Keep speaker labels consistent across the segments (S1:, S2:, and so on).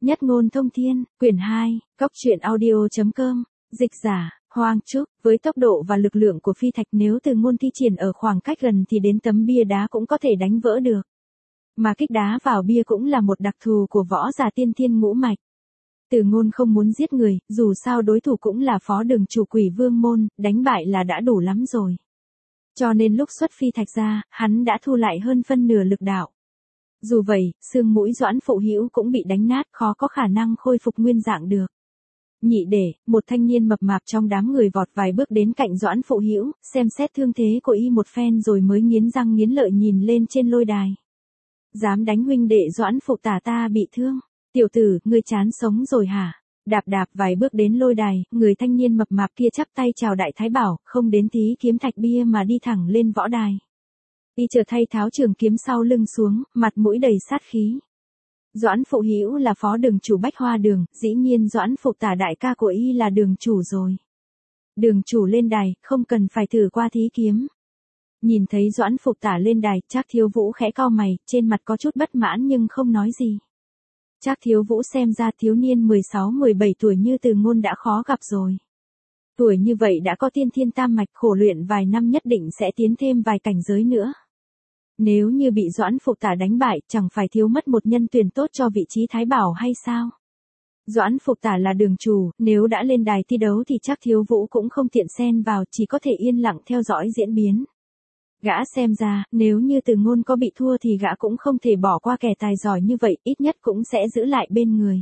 S1: Nhất ngôn thông thiên, quyển 2, Cốc truyện audio.com, dịch giả, Hoang Trúc, với tốc độ và lực lượng của phi thạch nếu Từ Ngôn thi triển ở khoảng cách gần thì đến tấm bia đá cũng có thể đánh vỡ được. Mà kích đá vào bia cũng là một đặc thù của võ giả tiên thiên ngũ mạch. Từ Ngôn không muốn giết người, dù sao đối thủ cũng là phó đường chủ Quỷ Vương môn, đánh bại là đã đủ lắm rồi. Cho nên lúc xuất phi thạch ra, hắn đã thu lại hơn phân nửa lực đạo. Dù vậy, xương mũi Doãn Phụ Hữu cũng bị đánh nát, khó có khả năng khôi phục nguyên dạng được. Nhị để, một thanh niên mập mạp trong đám người vọt vài bước đến cạnh Doãn Phụ Hữu, xem xét thương thế của y một phen rồi mới nghiến răng nghiến lợi nhìn lên trên lôi đài. Dám đánh huynh đệ Doãn Phụ tả ta bị thương. Tiểu tử, ngươi chán sống rồi hả? Đạp vài bước đến lôi đài, người thanh niên mập mạp kia chắp tay chào Đại Thái Bảo, không đến tí kiếm thạch bia mà đi thẳng lên võ đài. Y chờ thay tháo trường kiếm sau lưng xuống, mặt mũi đầy sát khí. Doãn Phụ Hữu là phó đường chủ Bách Hoa Đường, dĩ nhiên Doãn Phụ tả đại ca của y là đường chủ rồi. Đường chủ lên đài, không cần phải thử qua thí kiếm. Nhìn thấy Doãn Phụ tả lên đài, Trác Thiếu Vũ khẽ cau mày, trên mặt có chút bất mãn nhưng không nói gì. Trác Thiếu Vũ xem ra thiếu niên 16-17 tuổi như Từ Ngôn đã khó gặp rồi. Tuổi như vậy đã có tiên thiên tam mạch, khổ luyện vài năm nhất định sẽ tiến thêm vài cảnh giới nữa. Nếu như bị Doãn Phụ tả đánh bại, chẳng phải thiếu mất một nhân tuyển tốt cho vị trí Thái Bảo hay sao? Doãn Phụ tả là đường chủ, nếu đã lên đài thi đấu thì Trác Thiếu Vũ cũng không tiện xen vào, chỉ có thể yên lặng theo dõi diễn biến. Gã xem ra, nếu như Từ Ngôn có bị thua thì gã cũng không thể bỏ qua kẻ tài giỏi như vậy, ít nhất cũng sẽ giữ lại bên người.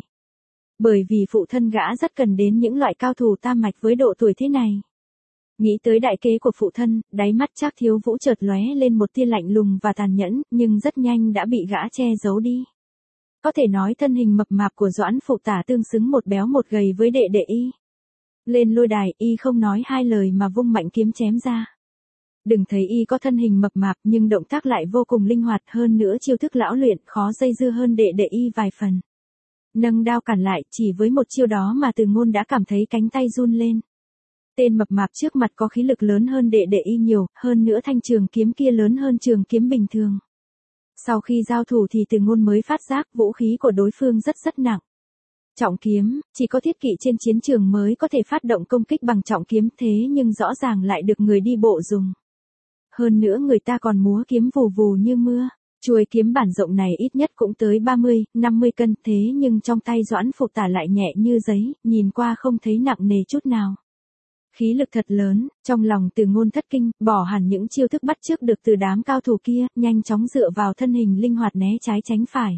S1: Bởi vì phụ thân gã rất cần đến những loại cao thủ tam mạch với độ tuổi thế này. Nghĩ tới đại kế của phụ thân, đáy mắt Trác Thiếu Vũ chợt lóe lên một tia lạnh lùng và tàn nhẫn, nhưng rất nhanh đã bị gã che giấu đi. Có thể nói thân hình mập mạp của Doãn Phụ tả tương xứng một béo một gầy với đệ đệ y. Lên lôi đài, y không nói hai lời mà vung mạnh kiếm chém ra. Đừng thấy y có thân hình mập mạp nhưng động tác lại vô cùng linh hoạt, hơn nữa chiêu thức lão luyện khó dây dưa hơn đệ đệ y vài phần. Nâng đao cản lại, chỉ với một chiêu đó mà Từ Ngôn đã cảm thấy cánh tay run lên. Tên mập mạp trước mặt có khí lực lớn hơn đệ đệ y nhiều, hơn nữa thanh trường kiếm kia lớn hơn trường kiếm bình thường. Sau khi giao thủ thì Từ Ngôn mới phát giác vũ khí của đối phương rất nặng. Trọng kiếm, chỉ có thiết kỵ trên chiến trường mới có thể phát động công kích bằng trọng kiếm, thế nhưng rõ ràng lại được người đi bộ dùng. Hơn nữa người ta còn múa kiếm vù vù như mưa. Chuôi kiếm bản rộng này ít nhất cũng tới 30-50 cân, thế nhưng trong tay Doãn Phụ tả lại nhẹ như giấy, nhìn qua không thấy nặng nề chút nào. Khí lực thật lớn, trong lòng Từ Ngôn thất kinh, bỏ hẳn những chiêu thức bắt chước được từ đám cao thủ kia, nhanh chóng dựa vào thân hình linh hoạt né trái tránh phải.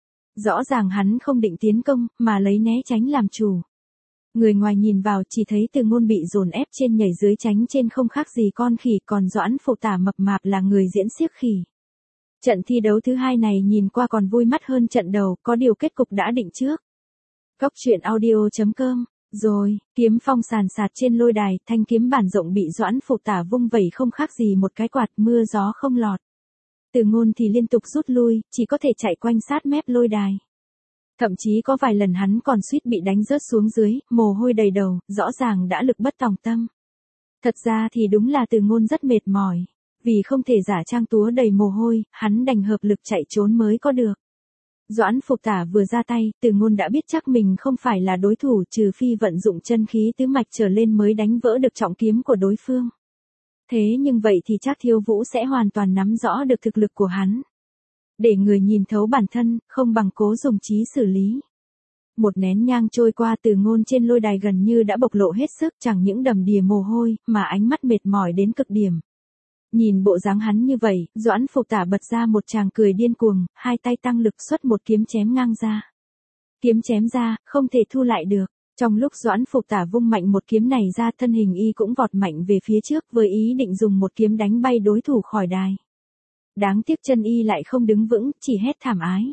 S1: Rõ ràng hắn không định tiến công, mà lấy né tránh làm chủ. Người ngoài nhìn vào chỉ thấy Từ Ngôn bị dồn ép trên nhảy dưới tránh trên không khác gì con khỉ, còn Doãn Phụ tả mập mạp là người diễn xiếc khỉ. Trận thi đấu thứ hai này nhìn qua còn vui mắt hơn trận đầu, có điều kết cục đã định trước. Cốc truyện audio.com. Rồi, kiếm phong sàn sạt trên lôi đài, thanh kiếm bản rộng bị Doãn Phụ tả vung vẩy không khác gì một cái quạt, mưa gió không lọt. Từ Ngôn thì liên tục rút lui, chỉ có thể chạy quanh sát mép lôi đài. Thậm chí có vài lần hắn còn suýt bị đánh rớt xuống dưới, mồ hôi đầy đầu, rõ ràng đã lực bất tòng tâm. Thật ra thì đúng là Từ Ngôn rất mệt mỏi. Vì không thể giả trang túa đầy mồ hôi, hắn đành hợp lực chạy trốn mới có được. Doãn Phụ tả vừa ra tay, Từ Ngôn đã biết chắc mình không phải là đối thủ, trừ phi vận dụng chân khí tứ mạch trở lên mới đánh vỡ được trọng kiếm của đối phương. Thế nhưng vậy thì Trác Thiếu Vũ sẽ hoàn toàn nắm rõ được thực lực của hắn. Để người nhìn thấu bản thân, không bằng cố dùng trí xử lý. Một nén nhang trôi qua, Từ Ngôn trên lôi đài gần như đã bộc lộ hết sức, chẳng những đầm đìa mồ hôi, mà ánh mắt mệt mỏi đến cực điểm. Nhìn bộ dáng hắn như vậy, Doãn Phụ tả bật ra một tràng cười điên cuồng, hai tay tăng lực xuất một kiếm chém ngang ra. Kiếm chém ra, không thể thu lại được. Trong lúc Doãn Phụ tả vung mạnh một kiếm này ra, thân hình y cũng vọt mạnh về phía trước với ý định dùng một kiếm đánh bay đối thủ khỏi đài. Đáng tiếc chân y lại không đứng vững, chỉ hét thảm ái.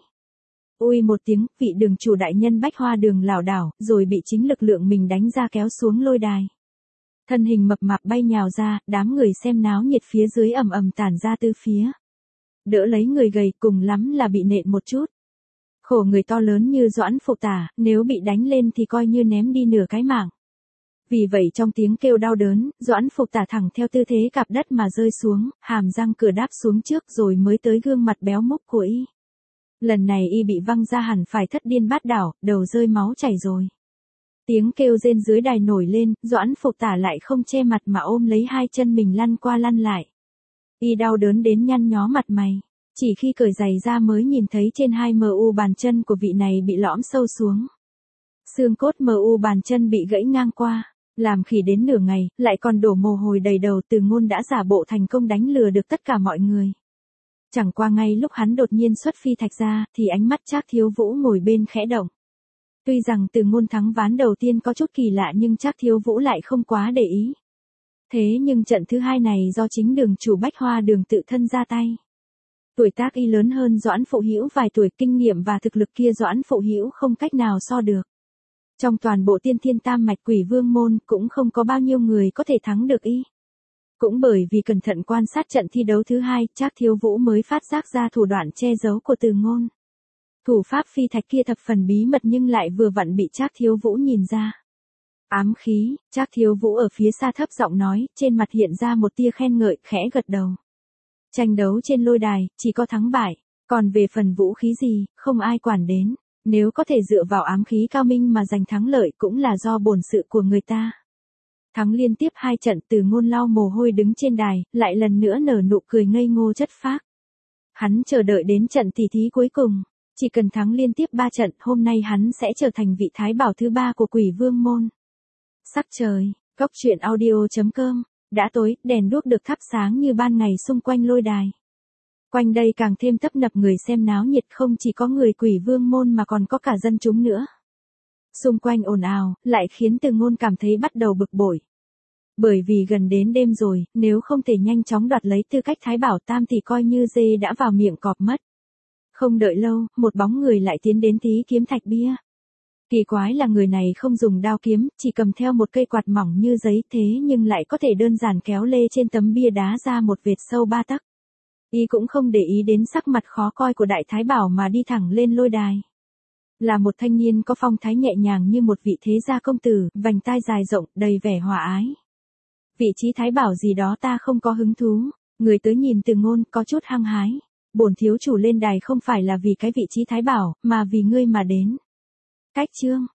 S1: Ui một tiếng, vị đường chủ đại nhân Bách Hoa Đường lảo đảo, rồi bị chính lực lượng mình đánh ra kéo xuống lôi đài. Thân hình mập mạp bay nhào ra, đám người xem náo nhiệt phía dưới ầm ầm tản ra từ phía. Đỡ lấy người gầy, cùng lắm là bị nện một chút. Khổ người to lớn như Doãn Phụ tả, nếu bị đánh lên thì coi như ném đi nửa cái mạng. Vì vậy trong tiếng kêu đau đớn, Doãn Phụ tả thẳng theo tư thế cạp đất mà rơi xuống, hàm răng cửa đáp xuống trước rồi mới tới gương mặt béo múc của y. Lần này y bị văng ra hẳn phải thất điên bát đảo, đầu rơi máu chảy rồi. Tiếng kêu rên dưới đài nổi lên, Doãn Phục Tả lại không che mặt mà ôm lấy hai chân mình lăn qua lăn lại. Y đau đớn đến nhăn nhó mặt mày. Chỉ khi cởi giày ra mới nhìn thấy trên hai mu bàn chân của vị này bị lõm sâu xuống. Xương cốt mu bàn chân bị gãy ngang qua. Làm khỉ đến nửa ngày, lại còn đổ mồ hôi đầy đầu. Từ Ngôn đã giả bộ thành công đánh lừa được tất cả mọi người. Chẳng qua ngay lúc hắn đột nhiên xuất phi thạch ra, thì ánh mắt Trác Thiếu Vũ ngồi bên khẽ động. Tuy rằng Từ Ngôn thắng ván đầu tiên có chút kỳ lạ nhưng Trác Thiếu Vũ lại không quá để ý. Thế nhưng trận thứ hai này do chính đường chủ Bách Hoa Đường tự thân ra tay. Tuổi tác y lớn hơn Doãn Phụ Hữu vài tuổi, kinh nghiệm và thực lực kia Doãn Phụ Hữu không cách nào so được. Trong toàn bộ Tiên Thiên Tam Mạch Quỷ Vương môn cũng không có bao nhiêu người có thể thắng được y. Cũng bởi vì cẩn thận quan sát trận thi đấu thứ hai, Trác Thiếu Vũ mới phát giác ra thủ đoạn che giấu của Từ Ngôn. Thủ pháp phi thạch kia thập phần bí mật nhưng lại vừa vặn bị Trác Thiếu Vũ nhìn ra. Ám khí, Trác Thiếu Vũ ở phía xa thấp giọng nói, trên mặt hiện ra một tia khen ngợi, khẽ gật đầu. Tranh đấu trên lôi đài, chỉ có thắng bại, còn về phần vũ khí gì, không ai quản đến. Nếu có thể dựa vào ám khí cao minh mà giành thắng lợi cũng là do bổn sự của người ta. Thắng liên tiếp 2 trận, Từ Ngôn lau mồ hôi đứng trên đài, lại lần nữa nở nụ cười ngây ngô chất phác. Hắn chờ đợi đến trận tỷ thí cuối cùng. Chỉ cần thắng liên tiếp 3 trận, hôm nay hắn sẽ trở thành vị thái bảo thứ 3 của Quỷ Vương môn. Sắc trời, góc truyện audio.com, đã tối, đèn đuốc được thắp sáng như ban ngày xung quanh lôi đài. Quanh đây càng thêm tấp nập người xem náo nhiệt, không chỉ có người Quỷ Vương môn mà còn có cả dân chúng nữa. Xung quanh ồn ào, lại khiến Từ Ngôn cảm thấy bắt đầu bực bội. Bởi vì gần đến đêm rồi, nếu không thể nhanh chóng đoạt lấy tư cách thái bảo tam thì coi như dê đã vào miệng cọp mất. Không đợi lâu, một bóng người lại tiến đến Thí Kiếm Thạch Bia. Kỳ quái là người này không dùng đao kiếm, chỉ cầm theo một cây quạt mỏng như giấy, thế nhưng lại có thể đơn giản kéo lê trên tấm bia đá ra một vệt sâu 3 tấc. Y cũng không để ý đến sắc mặt khó coi của đại thái bảo mà đi thẳng lên lôi đài. Là một thanh niên có phong thái nhẹ nhàng như một vị thế gia công tử, vành tai dài rộng, đầy vẻ hòa ái. Vị trí thái bảo gì đó ta không có hứng thú. Người tới nhìn Từ Ngôn có chút hăng hái. Bổn thiếu chủ lên đài không phải là vì cái vị trí thái bảo, mà vì ngươi mà đến. Cách chương.